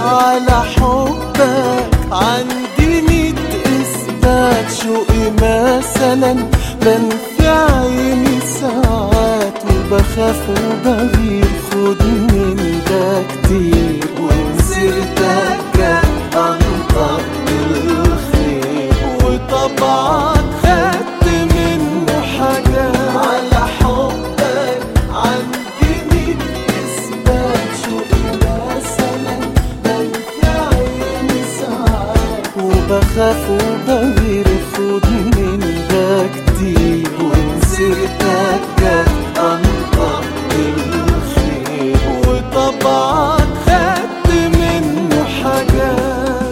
على حبك عندي 100 إثبات. شوقي مثلا بنفي عيني ساعات وبخاف وبغير، خد من ده كتير ومسيرتك كان أنطق بالخير. وطبعك خدت منه حاجات على حبك عندي 100 إثبات. شوقي مثلا بنفي عيني ساعات وبخاف وبغير،